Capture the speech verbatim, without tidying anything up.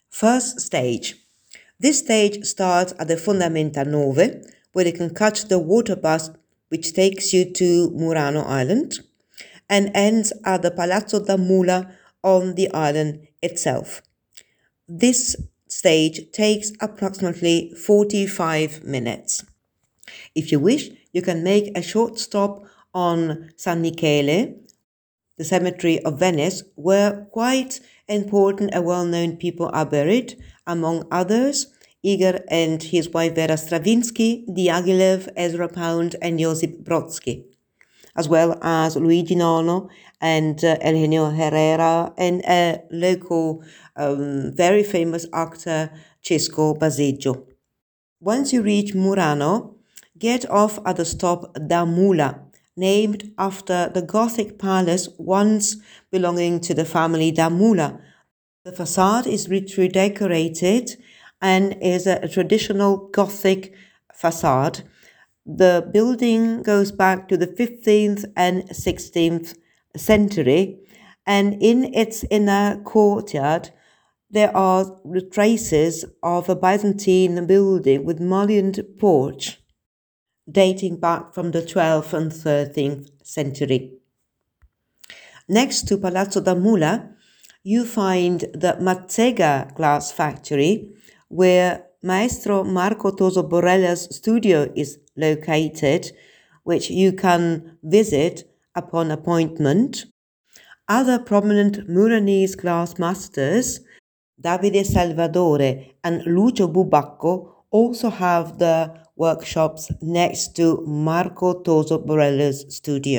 First stage. This stage starts at the Fondamenta nine, where you can catch the water bus which takes you to Murano Island, and ends at the Palazzo da Mula on the island itself. This stage takes approximately forty-five minutes. If you wish, you can make a short stop on San Michele, the cemetery of Venice, where quite important and well-known people are buried, among others, Igor and his wife Vera Stravinsky, Diaghilev, Ezra Pound, and Josip Brodsky, as well as Luigi Nono and uh, Eugenio Herrera, and a local, um, very famous actor, Cesco Baseggio. Once you reach Murano, get off at the stop Da Mula, named after the Gothic palace once belonging to the family Da Mula. The facade is richly decorated and is a traditional Gothic facade. The building goes back to the fifteenth and sixteenth century, and in its inner courtyard there are traces of a Byzantine building with mullioned porch dating back from the twelfth and thirteenth century. Next to Palazzo da Mula, you find the Mazzega glass factory, where Maestro Marco Toso Borella's studio is located, which you can visit upon appointment. Other prominent Muranese glass masters, Davide Salvadore and Lucio Bubacco, also have the workshops next to Marco Toso Borella's studio.